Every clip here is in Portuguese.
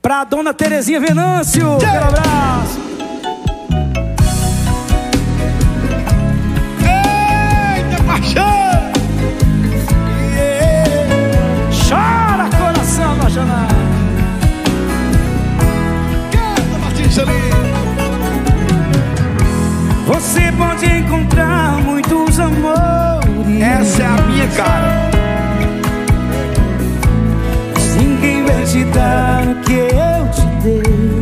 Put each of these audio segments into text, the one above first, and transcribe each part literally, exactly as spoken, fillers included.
Pra dona Terezinha Venâncio, aquele abraço. Eita, paixão! Yeah. Chora, coração apaixonado. Canta, Martins ali. Você pode encontrar muitos amores. Essa é a minha cara. Ninguém vai te dar o que eu te dei.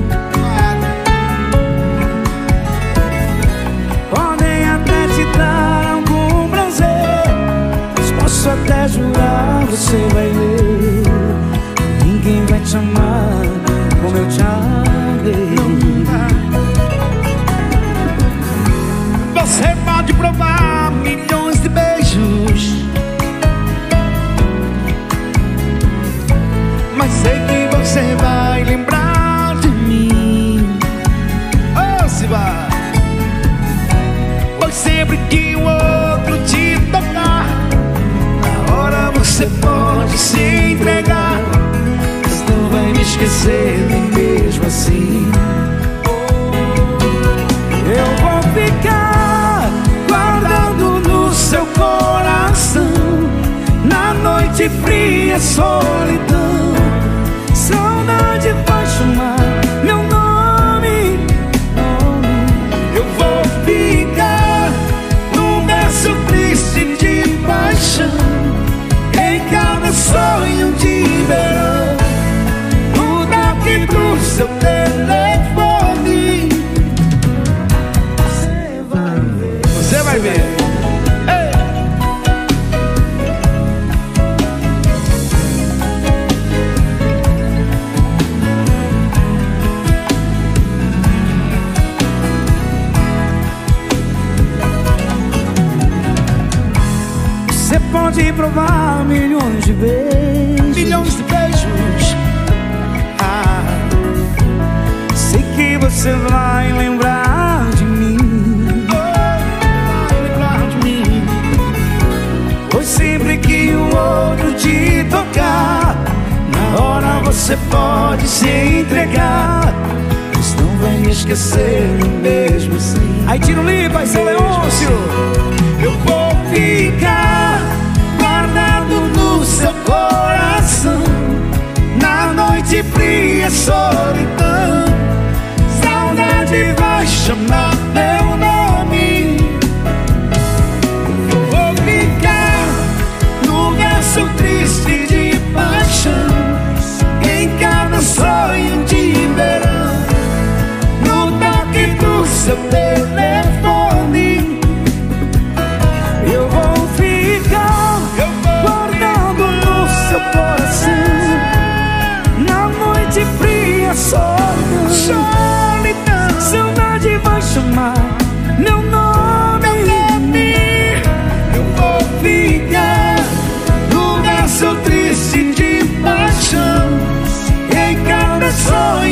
Podem até te dar algum prazer, mas posso até jurar, você vai ver. Ninguém vai te amar como eu te amei. Você pode provar milhões de beijos, mas sei que você vai lembrar de mim. Oh, se vai. Pois sempre que o outro te tocar, na hora você pode se entregar, mas não vai me esquecer nem mesmo assim. Eu vou ficar guardando no seu coração, na noite fria, solidão. Saudade vai chamar meu nome. Eu vou ficar num verso triste de paixão, em cada sonho de verão, no toque do seu telefone. Você vai ver. Você vai ver. Você pode provar milhões de beijos, Milhões de beijos. ah, sei que você vai lembrar de mim. Vai lembrar de mim. Pois sempre que o outro te tocar, na hora você pode se entregar, mas não vai me esquecer mesmo assim. Aí tira o limpa, aí seu Leôncio. Eu vou ficar guardado no seu coração, na noite fria, solidão. Saudade vai chamar meu nome. Eu vou ficar no verso triste de paixão, em cada sonho de verão, no toque do seu telefone. Eu vou ficar Eu vou guardando no seu coração, na noite fria, solidão. solidão. Saudade vai chamar meu nome. Eu vou ficar no verso triste de paixão, em cada sonho